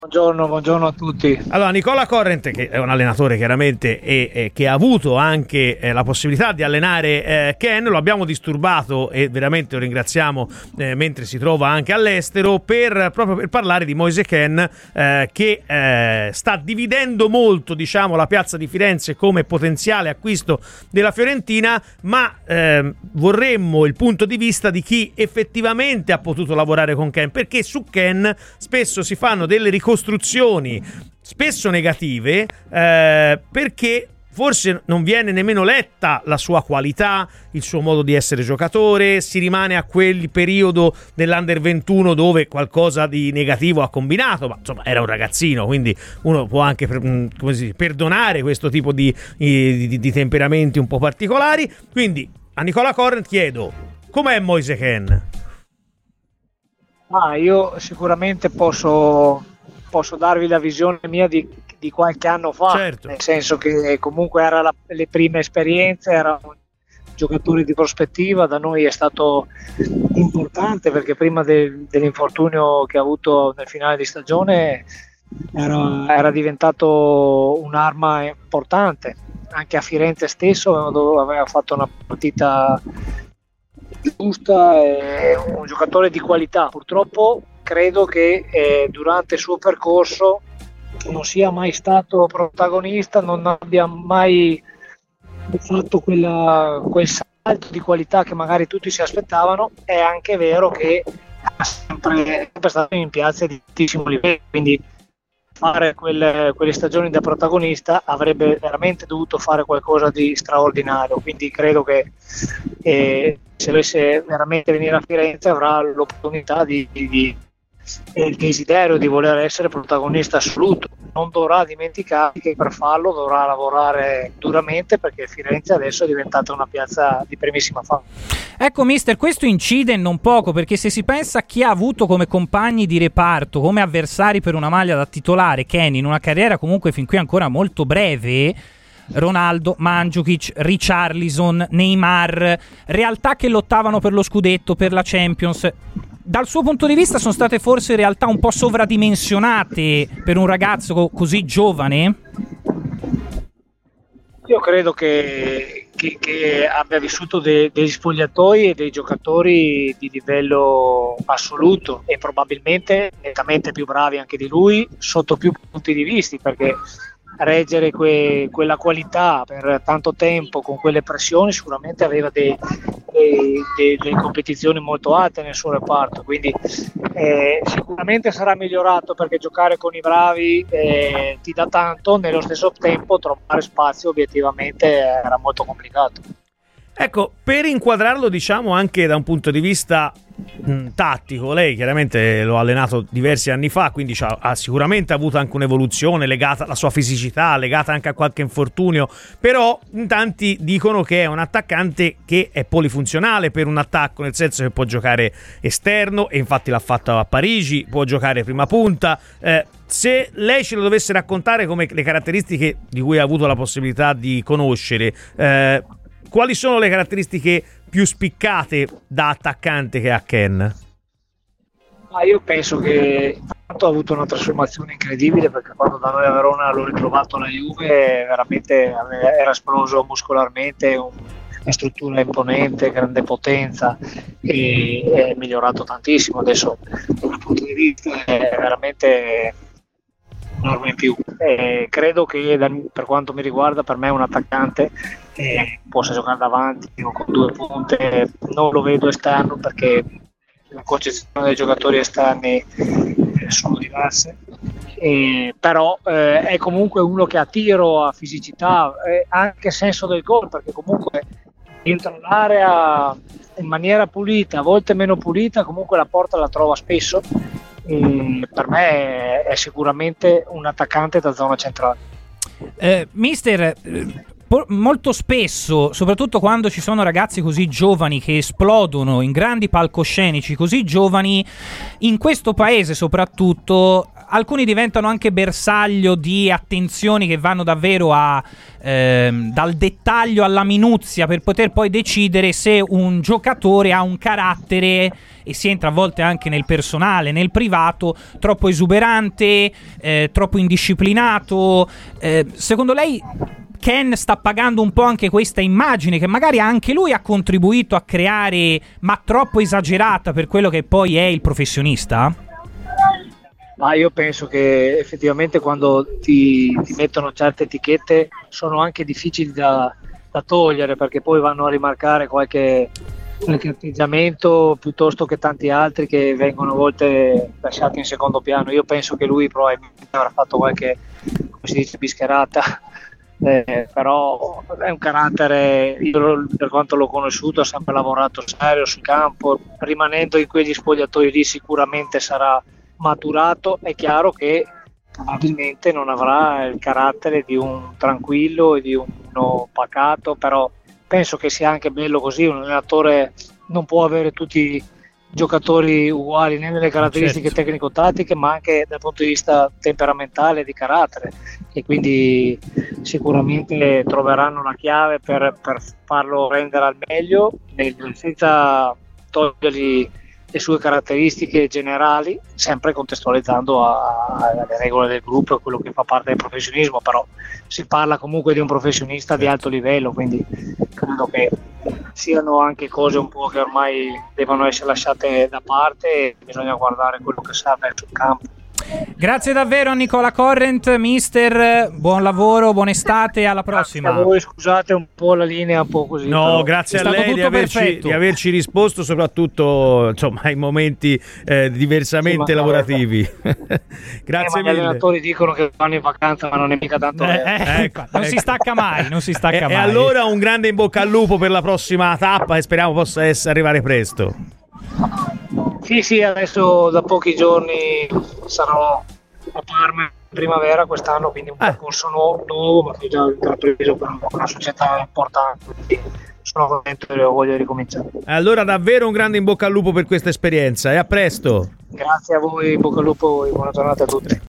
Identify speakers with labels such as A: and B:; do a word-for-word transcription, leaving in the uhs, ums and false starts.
A: Buongiorno, buongiorno a tutti.
B: Allora, Nicola Corrent, che è un allenatore chiaramente e, e che ha avuto anche eh, la possibilità di allenare eh, Ken, lo abbiamo disturbato e veramente lo ringraziamo eh, mentre si trova anche all'estero per, proprio per parlare di Moise Kean eh, che eh, sta dividendo molto, diciamo, la piazza di Firenze come potenziale acquisto della Fiorentina, ma eh, vorremmo il punto di vista di chi effettivamente ha potuto lavorare con Kean, perché su Kean spesso si fanno delle ricostruzioni costruzioni spesso negative eh, perché forse non viene nemmeno letta la sua qualità, il suo modo di essere giocatore, si rimane a quel periodo dell'Under ventuno dove qualcosa di negativo ha combinato, ma insomma era un ragazzino, quindi uno può anche come si dice, perdonare questo tipo di, di, di temperamenti un po' particolari. Quindi a Nicola Corrent chiedo: com'è Moise Kean?
A: Ah, io sicuramente posso posso darvi la visione mia di, di qualche anno fa,
B: certo.
A: Nel senso che comunque era la, le prime esperienze, era un giocatore di prospettiva, da noi è stato importante perché prima de, dell'infortunio che ha avuto nel finale di stagione era, era diventato un'arma importante, anche a Firenze stesso aveva fatto una partita giusta, è un giocatore di qualità. Purtroppo credo che eh, durante il suo percorso non sia mai stato protagonista, non abbia mai fatto quella, quel salto di qualità che magari tutti si aspettavano. È anche vero che è sempre, sempre stato in piazza di altissimo livello, quindi fare quelle, quelle stagioni da protagonista avrebbe veramente dovuto fare qualcosa di straordinario, quindi credo che eh, se dovesse veramente venire a Firenze avrà l'opportunità di, di, di il desiderio di voler essere protagonista assoluto. Non dovrà dimenticare che per farlo dovrà lavorare duramente, perché Firenze adesso è diventata una piazza di primissima fama.
C: Ecco mister, questo incide non poco, perché se si pensa a chi ha avuto come compagni di reparto, come avversari per una maglia da titolare Kean in una carriera comunque fin qui ancora molto breve, Ronaldo, Mandžukić, Richarlison, Neymar, realtà che lottavano per lo scudetto, per la Champions. Dal suo punto di vista sono state forse realtà un po' sovradimensionate per un ragazzo co- così giovane?
A: Io credo che, che, che abbia vissuto de, degli spogliatoi e dei giocatori di livello assoluto e probabilmente nettamente più bravi anche di lui sotto più punti di vista, perché reggere que, quella qualità per tanto tempo con quelle pressioni sicuramente aveva dei, dei, dei, delle competizioni molto alte nel suo reparto, quindi eh, sicuramente sarà migliorato, perché giocare con i bravi eh, ti dà tanto, nello stesso tempo trovare spazio obiettivamente era molto complicato.
B: Ecco, per inquadrarlo diciamo anche da un punto di vista mh, tattico, lei chiaramente lo ha allenato diversi anni fa, quindi ha sicuramente avuto anche un'evoluzione legata alla sua fisicità, legata anche a qualche infortunio, però in tanti dicono che è un attaccante che è polifunzionale per un attacco, nel senso che può giocare esterno, e infatti l'ha fatto a Parigi, può giocare prima punta. eh, Se lei ce lo dovesse raccontare come le caratteristiche di cui ha avuto la possibilità di conoscere, eh, quali sono le caratteristiche più spiccate da attaccante che ha Kean?
A: Ah, io penso che intanto ha avuto una trasformazione incredibile, perché quando da noi a Verona l'ho ritrovato alla Juve veramente era esploso muscolarmente, un, una struttura imponente, grande potenza, e è migliorato tantissimo. Adesso dal punto di vista è veramente un'arma in più. Eh, credo che per quanto mi riguarda, per me è un attaccante eh, possa giocare davanti o con due punte, non lo vedo esterno perché la concezione dei giocatori esterni eh, sono diverse, eh, però eh, è comunque uno che ha tiro, ha fisicità, eh, anche senso del gol, perché comunque entra nell'area in maniera pulita, a volte meno pulita, comunque la porta la trova spesso. E per me è sicuramente un attaccante da zona centrale.
C: eh, Mister, molto spesso, soprattutto quando ci sono ragazzi così giovani che esplodono in grandi palcoscenici così giovani, in questo paese soprattutto alcuni diventano anche bersaglio di attenzioni che vanno davvero a ehm, dal dettaglio alla minuzia per poter poi decidere se un giocatore ha un carattere, e si entra a volte anche nel personale, nel privato, troppo esuberante, eh, troppo indisciplinato. Eh, secondo lei Ken sta pagando un po' anche questa immagine che magari anche lui ha contribuito a creare, ma troppo esagerata per quello che poi è il professionista?
A: Ma io penso che effettivamente quando ti, ti mettono certe etichette sono anche difficili da, da togliere, perché poi vanno a rimarcare qualche, qualche atteggiamento piuttosto che tanti altri che vengono a volte lasciati in secondo piano. Io penso che lui probabilmente avrà fatto qualche, come si dice, bischerata. Eh, però è un carattere, io per quanto l'ho conosciuto ha sempre lavorato serio sul campo, rimanendo in quegli spogliatoi lì sicuramente sarà maturato. È chiaro che probabilmente non avrà il carattere di un tranquillo e di uno pacato, però penso che sia anche bello così. Un allenatore non può avere tutti giocatori uguali né nelle caratteristiche certo. tecnico-tattiche, ma anche dal punto di vista temperamentale e di carattere, e quindi sicuramente troveranno la chiave per, per farlo rendere al meglio senza togliergli le sue caratteristiche generali, sempre contestualizzando alle regole del gruppo e quello che fa parte del professionismo. Però si parla comunque di un professionista di alto livello, quindi credo che siano anche cose un po' che ormai devono essere lasciate da parte e bisogna guardare quello che serve sul campo.
C: Grazie davvero a Nicola Corrent, mister, buon lavoro, buona estate, alla prossima.
A: Grazie a voi, scusate un po' la linea un po' così.
B: No,
A: però.
B: grazie a lei di averci, di averci risposto, soprattutto insomma ai momenti eh, diversamente sì, lavorativi. Grazie
A: eh,
B: mille.
A: Gli allenatori dicono che vanno in vacanza, ma non è mica tanto
C: eh, eh, ecco, non ecco. si stacca mai, non si stacca
B: e,
C: mai.
B: E allora un grande in bocca al lupo per la prossima tappa e speriamo possa essere, arrivare presto.
A: Sì, sì, adesso da pochi giorni sarò a Parma in primavera quest'anno, quindi un eh. percorso nuovo, nuovo, ma che già ho intrapreso per una società importante, quindi sono contento e voglio ricominciare.
B: Allora davvero un grande in bocca al lupo per questa esperienza e a presto.
A: Grazie a voi, in bocca al lupo e buona giornata a tutti.